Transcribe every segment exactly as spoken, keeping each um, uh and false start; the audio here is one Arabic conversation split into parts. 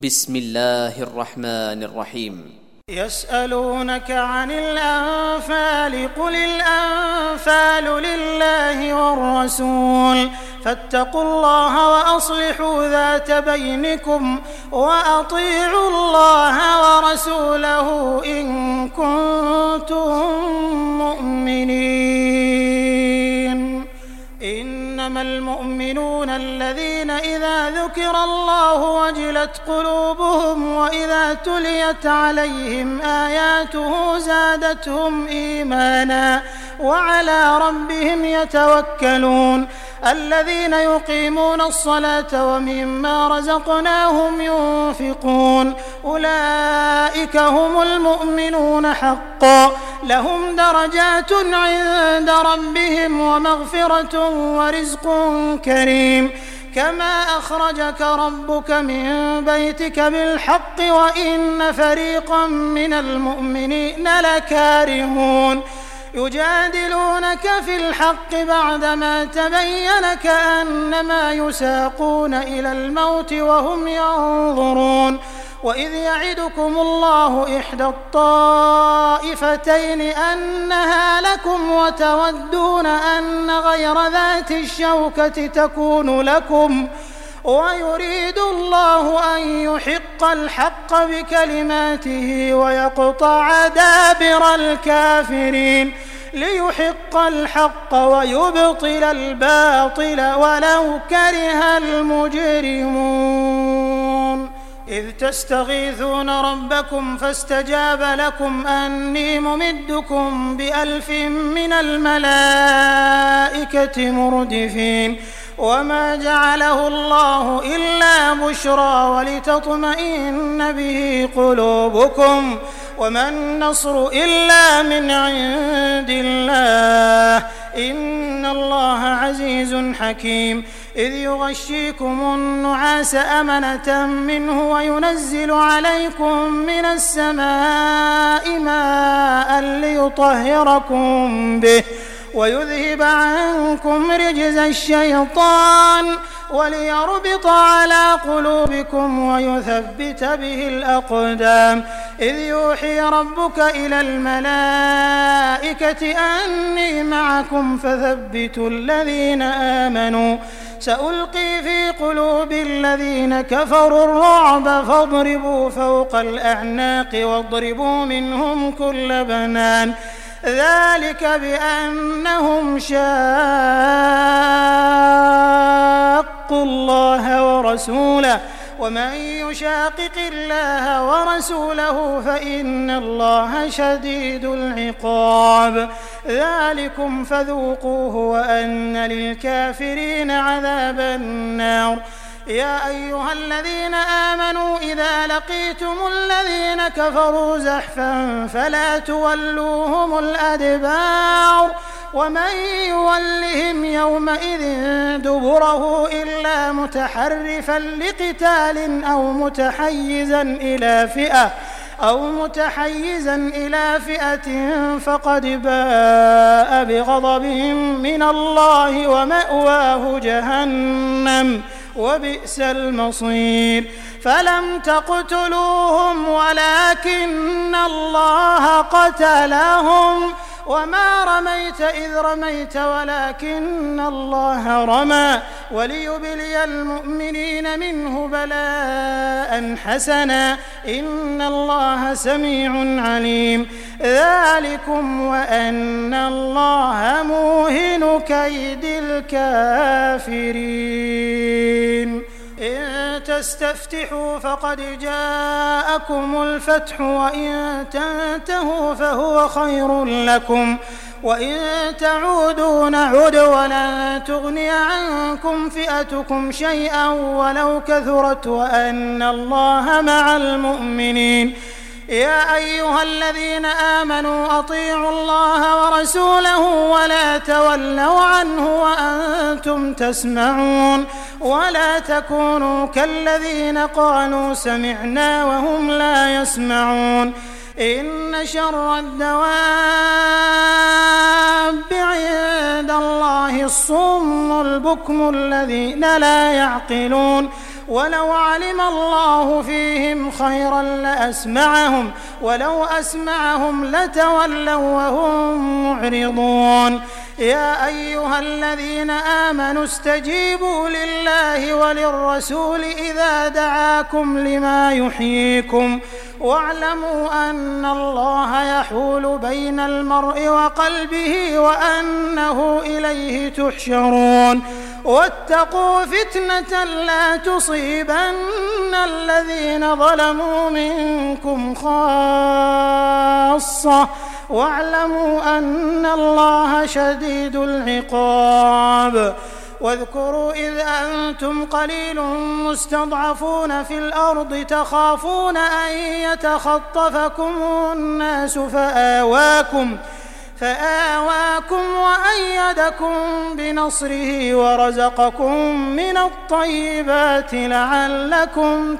بسم الله الرحمن الرحيم. يسألونك عن الأنفال قل الأنفال لله والرسول فاتقوا الله وأصلحوا ذات بينكم وأطيعوا الله ورسوله إن كنتم مؤمنين. إنما المؤمنون الذين إذا ذكر الله وجلت قلوبهم وإذا تليت عليهم آياته زادتهم إيمانا وعلى ربهم يتوكلون. الذين يقيمون الصلاة ومما رزقناهم ينفقون أولئك هم المؤمنون حقا لهم درجات عند ربهم ومغفرة ورزق كريم. كما أخرجك ربك من بيتك بالحق وإن فريقا من المؤمنين لكارهون. يجادلونك في الحق بعدما تبين كأنما يساقون إلى الموت وهم ينظرون. وإذ يعدكم الله إحدى الطائفتين أنها لكم وتودون أن غير ذات الشوكة تكون لكم ويريد الله أن يحق الحق بكلماته ويقطع دابر الكافرين ليحق الحق ويبطل الباطل ولو كره المجرمون. إذ تستغيثون ربكم فاستجاب لكم أني ممدكم بألف من الملائكة مردفين. وما جعله الله إلا بشرى ولتطمئن به قلوبكم وما النصر إلا من عند الله إن الله عزيز حكيم. إذ يغشيكم النعاس أمنة منه وينزل عليكم من السماء ماء ليطهركم به ويذهب عنكم رجز الشيطان وليربط على قلوبكم ويثبت به الأقدام. إذ يوحي ربك إلى الملائكة أني معكم فثبتوا الذين آمنوا سألقي في قلوب الذين كفروا الرعب فاضربوا فوق الأعناق واضربوا منهم كل بنان. ذلك بأنهم شاقوا الله ورسوله ومن يشاقق الله ورسوله فإن الله شديد العقاب. ذلكم فذوقوه وأن للكافرين عذاب النار. يا أيها الذين آمنوا إذا لقيتم الذين كفروا زحفا فلا تولوهم الأدبار ومن يولهم يومئذ دبره إلا متحرفا لقتال أو متحيزا إلى فئة أو متحيزا إلى فئة فقد باء بغضب من الله ومأواه جهنم وبئس المصير. فلم تقتلوهم ولكن الله قتلهم وما رميت إذ رميت ولكن الله رمى وليبلي المؤمنين منه بلاء حسنا إن الله سميع عليم. ذلكم وأن الله موهن كيد الكافرين. إن تستفتحوا فقد جاءكم الفتح وإن تنتهوا فهو خير لكم وإن تعودوا نعد ولن تغني عنكم فئتكم شيئا ولو كثرت وأن الله مع المؤمنين. يا أيها الذين آمنوا أطيعوا الله ورسوله ولا تولوا عنه وأنتم تسمعون ولا تكونوا كالذين قالوا سمعنا وهم لا يسمعون. إن شر الدواب عند الله الصم البكم الذين لا يعقلون ولو علم الله فيهم خيرا لأسمعهم ولو أسمعهم لتولوا وهم معرضون يا أيها الذين آمنوا استجيبوا لله وللرسول إذا دعاكم لما يحييكم واعلموا أن الله يحول بين المرء وقلبه وأنه إليه تحشرون واتقوا فتنة لا تصيبن الذين ظلموا منكم خاصة واعلموا أن الله شديد العقاب واذكروا إذ أنتم قليل مستضعفون في الأرض تخافون أن يتخطفكم الناس فآواكم فآواكم وأيدكم بنصره ورزقكم من الطيبات لعلكم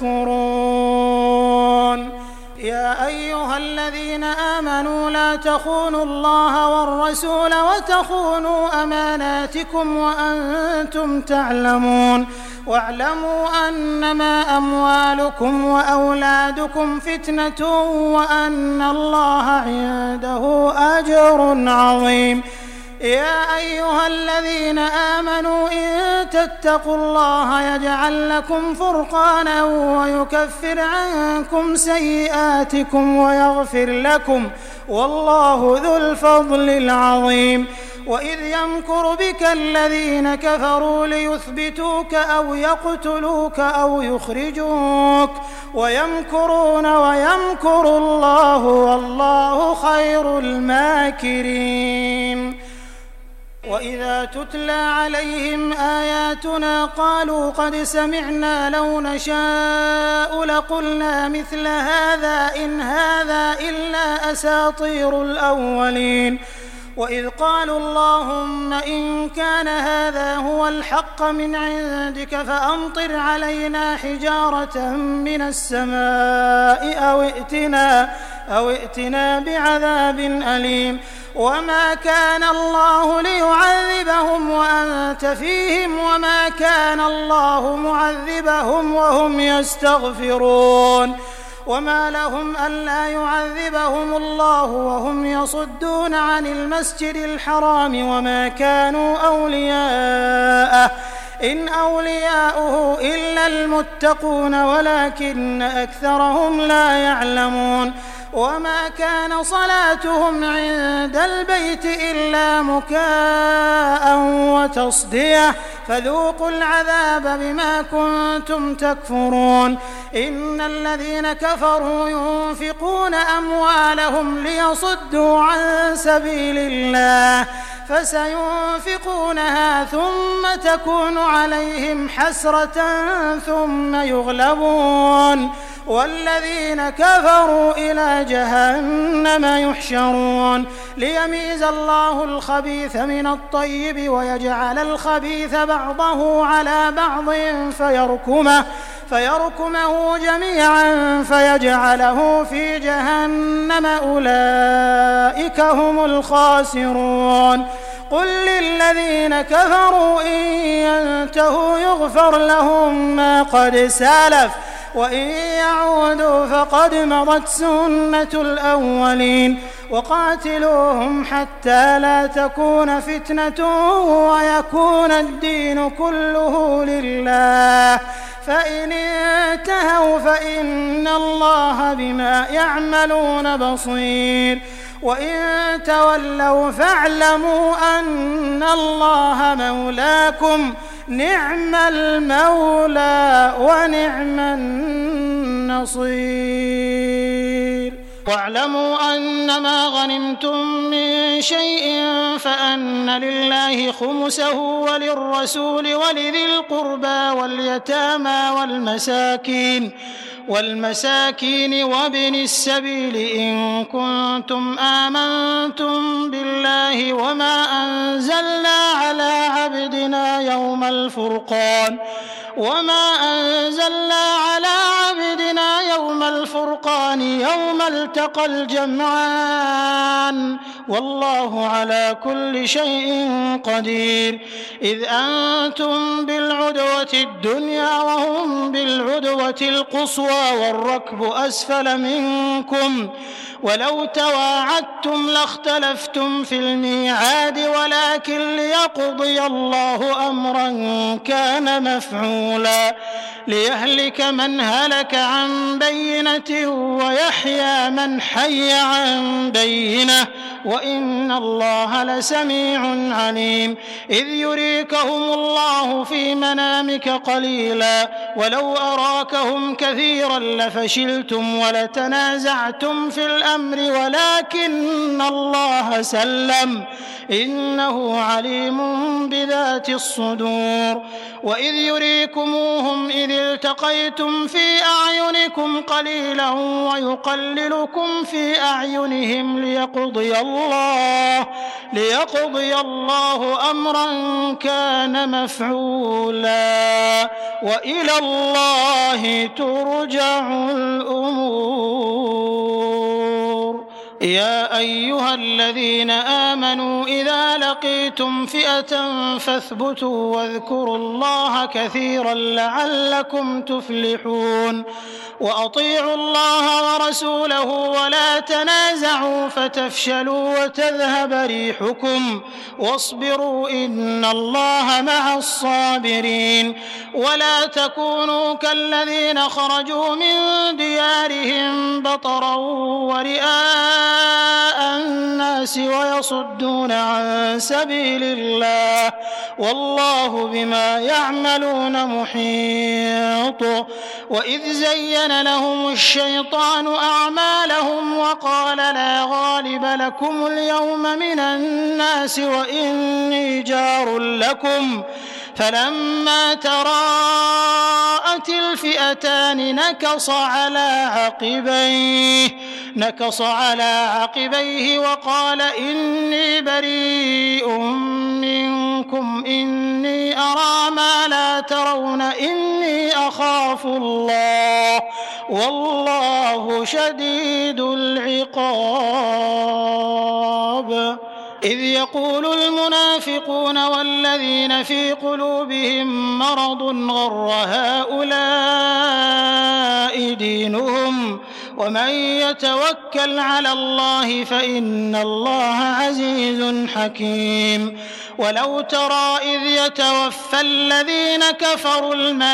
تشكرون يا أيها الذين آمنوا لا تخونوا الله والرسول وتخونوا أماناتكم وأنتم تعلمون واعلموا أنما أموالكم وأولادكم فتنة وأن الله عنده أجر عظيم يا أيها الذين آمنوا إن تتقوا الله يجعل لكم فرقانا ويكفر عنكم سيئاتكم ويغفر لكم والله ذو الفضل العظيم وإذ يمكر بك الذين كفروا ليثبتوك أو يقتلوك أو يخرجوك ويمكرون ويمكر الله والله خير الماكرين وإذا تتلى عليهم آياتنا قالوا قد سمعنا لو نشاء لقلنا مثل هذا إن هذا إلا أساطير الأولين وإذ قالوا اللهم إن كان هذا هو الحق من عندك فأمطر علينا حجارة من السماء أو ائتنا, أو ائتنا بعذاب أليم وما كان الله ليعذبهم وأنت فيهم وما كان الله معذبهم وهم يستغفرون وما لهم ألا يعذبهم الله وهم يصدون عن المسجد الحرام وما كانوا أولياءه إن أولياؤه إلا المتقون ولكن أكثرهم لا يعلمون وما كان صلاتهم عند البيت إلا مكاء وتصدية فذوقوا العذاب بما كنتم تكفرون إن الذين كفروا ينفقون أموالهم ليصدوا عن سبيل الله فسينفقونها ثم تكون عليهم حسرة ثم يغلبون والذين كفروا إلى جهنم يحشرون ليميز الله الخبيث من الطيب ويجعل الخبيث بعضه على بعض فيركمه فيركمه جميعا فيجعله في جهنم أولئك هم الخاسرون قل للذين كفروا إن ينتهوا يغفر لهم ما قد سلف وإن يعودوا فقد مضت سنة الأولين وقاتلوهم حتى لا تكون فتنة ويكون الدين كله لله فإن انتهوا فإن الله بما يعملون بصير وإن تولوا فاعلموا أن الله مولاكم نعم المولى ونعم النصير واعلموا أنما غنمتم من شيء فأن لله خمسه وللرسول ولذي القربى واليتامى والمساكين والمساكين وابن السبيل إن كنتم آمنتم بالله وما أنزلنا على عبدنا يوم الفرقان وما أنزلنا على عبدنا يوم الفرقان الفرقان يوم التقى الجمعان والله على كل شيء قدير. إذ أنتم بالعدوة الدنيا وهم بالعدوة القصوى والركب أسفل منكم ولو تواعدتم لاختلفتم في الميعاد ولكن ليقضي الله أمرا كان مفعولا ليهلك من هلك عن بينة ويحيى من حي عن بينة وإن الله لسميع عليم. إذ يريكهم الله في منامك قليلا ولو أراكهم كثيرا لفشلتم ولتنازعتم في الأمر ولكن الله سلم إنه عليم بذات الصدور. وإذ يريكموهم إذ التقيتم في أعينكم قليلا ويقللكم في أعينهم ليقضي الله ليقضي الله أمرا كان مفعولا وإلى الله ترجع الأمور. يا أيها الذين آمنوا إذا لقيتم فئة فاثبتوا واذكروا الله كثيرا لعلكم تفلحون. وأطيعوا الله ورسوله ولا تنازعوا فتفشلوا وتذهب ريحكم واصبروا إن الله مع الصابرين. ولا تكونوا كالذين خرجوا من ديارهم بطرا ورئاء الناس ويصدون عن سبيل الله والله بما يعملون محيط. وإذ زين لهم الشيطان أعمالهم وقال لا غالب لكم اليوم من الناس وإني جار لكم فلما تراءت الفئتان نكص على عقبيه نكص على عقبيه وقال إني بريء منكم إني أرى ما لا ترون إني أخاف الله والله شديد العقاب. إذ يقول المنافقون والذين في قلوبهم مرض غر هؤلاء دينهم ومن يتوكل على الله فإن الله عزيز حكيم. ولو ترى إذ يتوفى الذين كفروا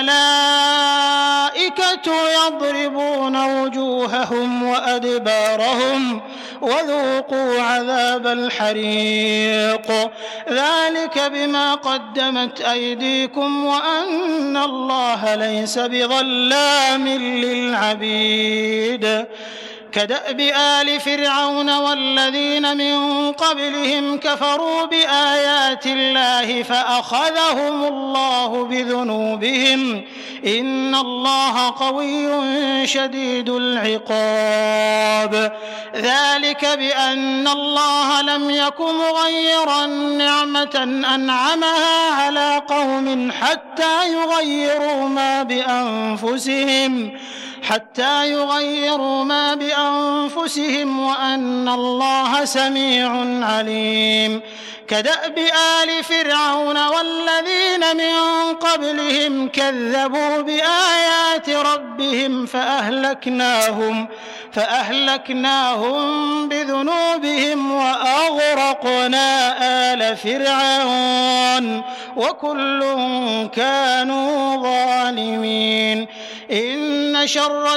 الملائكة يضربون وجوههم وأدبارهم وذوقوا عذاب الحريق ذلك بما قدمت أيديكم وأن الله ليس بظلام للعبيد. كدأب آل فرعون والذين من قبلهم كفروا بآيات الله فأخذهم الله بذنوبهم إن الله قوي شديد العقاب. ذلك بأن الله لم يك مغيرا نعمة أنعمها على قوم حتى يغيروا ما بأنفسهم حتى يغيروا ما بأنفسهم وأن الله سميع عليم. كدأب آل فرعون والذين من قبلهم كذبوا بآيات ربهم فأهلكناهم فأهلكناهم بذنوبهم وأغرقنا آل فرعون وكل كانوا ظالمين. إن شر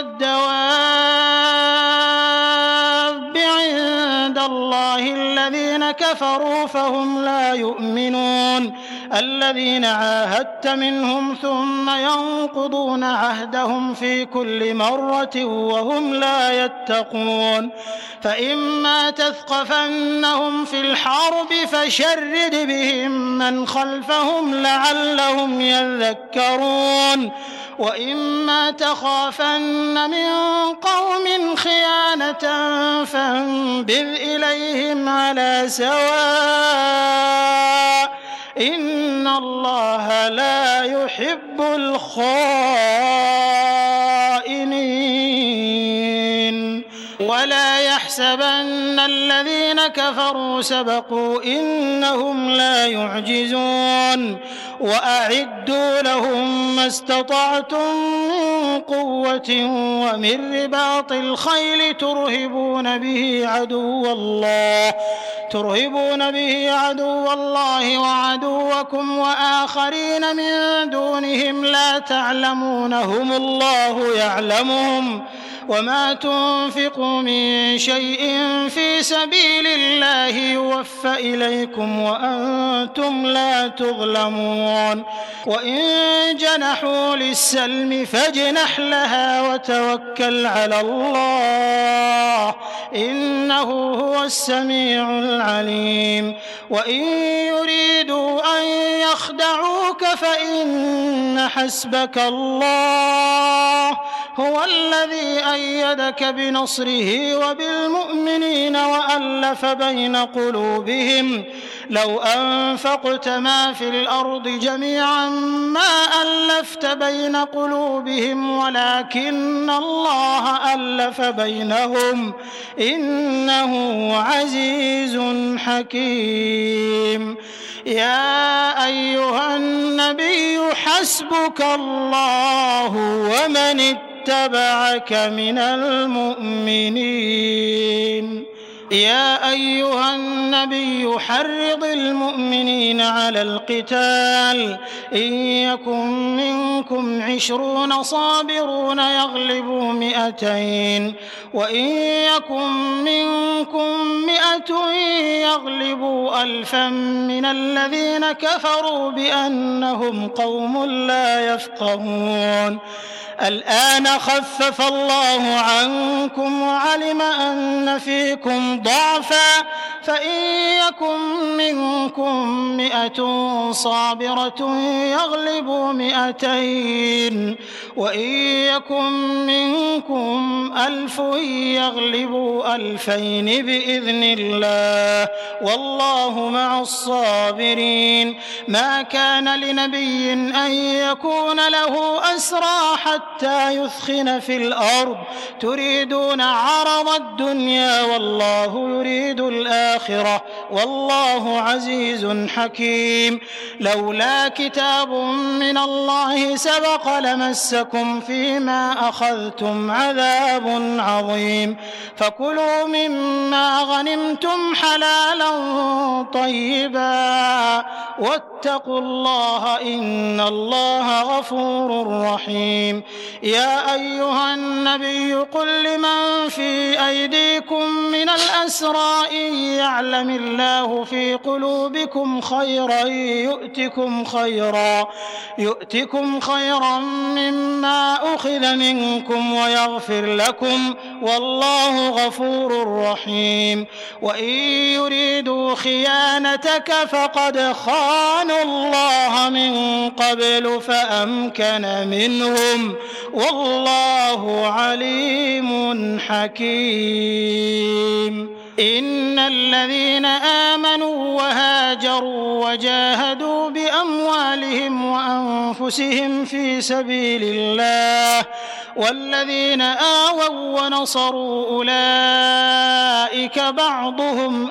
الدواب عند الله الذين كفروا فهم لا يؤمنون الذين عاهدت منهم ثم ينقضون عهدهم في كل مرة وهم لا يتقون. فإما تثقفنهم في الحرب فشرد بهم من خلفهم لعلهم يذكرون. وإما تخافن من قوم خيانة فانبذ إليهم على سواء إن الله لا يحب الخائنين. ولا يحسبن الذين كفروا سبقوا إنهم لا يعجزون وأعدوا لهم ما استطعتم من قوة ومن رباط الخيل ترهبون به عدو الله ترهبون به عدو الله وعدوكم وآخرين من دونهم لا تعلمونهم الله يعلمهم وما تنفقوا من شيء في سبيل الله يوفى إليكم وأنتم لا تظلمون وإن جنحوا للسلم فاجنح لها وتوكل على الله إنه هو السميع العليم وإن يريدوا أن يخدعوك فإن حسبك الله هو الذي أيدك بنصره وبالمؤمنين وألف بين قلوبهم لو أنفقت ما في الأرض جميعا ما ألفت بين قلوبهم ولكن الله ألف بينهم إنه عزيز حكيم يا أيها النبي حسبك الله ومن اتبعك من المؤمنين يا أيها النبي حرض المؤمنين على القتال إن يكن منكم عشرون صابرون يغلبوا مئتين وإن يكن منكم مئة يغلبوا ألفا من الذين كفروا بأنهم قوم لا يفقهون الآن خفف الله عنكم وعلم أن فيكم ضعفا فإن يكن منكم مئة صابرة يغلبوا مئتين وإن يكن منكم ألف يغلبوا ألفين بإذن الله والله مع الصابرين ما كان لنبي أن يكون له أسرى حتى يثخن في الأرض تريدون عرض الدنيا والله يريد الآخرة والله عزيز حكيم لولا كتاب من الله سبق لمسكم فيما أخذتم عذاب عظيم فكلوا مما غنمتم حلالا طيبا واتقوا الله إن الله غفور رحيم يا أيها النبي قل لمن في أيديكم من الأسرى إن يعلم الله في قلوبكم خيرا يؤتكم خيرا يؤتكم خيرا مما أخذ منكم ويغفر لكم والله غفور رحيم وإن يريدوا خيانتك فقد خانوا الله من قبل فأمكن منهم والله عليم حكيم إن الذين آمنوا وهاجروا وجاهدوا بأموالهم وأنفسهم في سبيل الله والذين آووا ونصروا أولئك بعضهم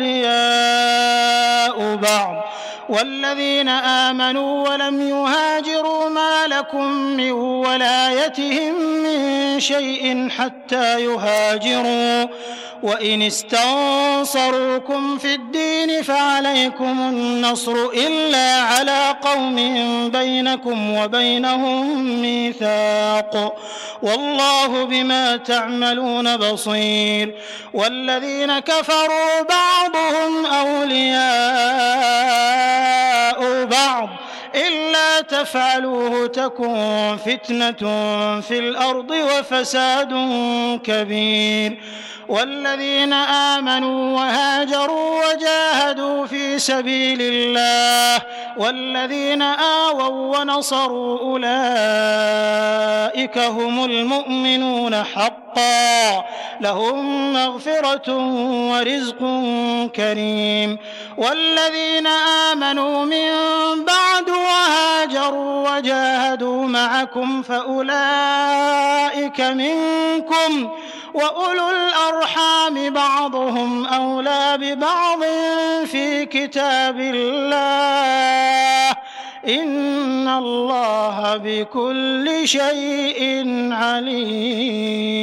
أولياء بعض والذين آمنوا ولم يهاجروا ما لكم من ولايتهم من شيء حتى يهاجروا وإن استنصروكم في الدين فعليكم النصر إلا على قوم بينكم وبينهم ميثاق والله بما تعملون بصير والذين كفروا بعضهم أولياء بعض إلا تفعلوه تكن فتنة في الأرض وفساد كبير والذين آمنوا وهاجروا وجاهدوا في سبيل الله والذين آووا ونصروا أولئك هم المؤمنون حقا لهم مغفرة ورزق كريم والذين آمنوا من بعد وهاجروا وجاهدوا معكم فأولئك منكم وأولو الأرحام بعضهم أولى ببعض في كتاب الله إن الله بكل شيء عليم.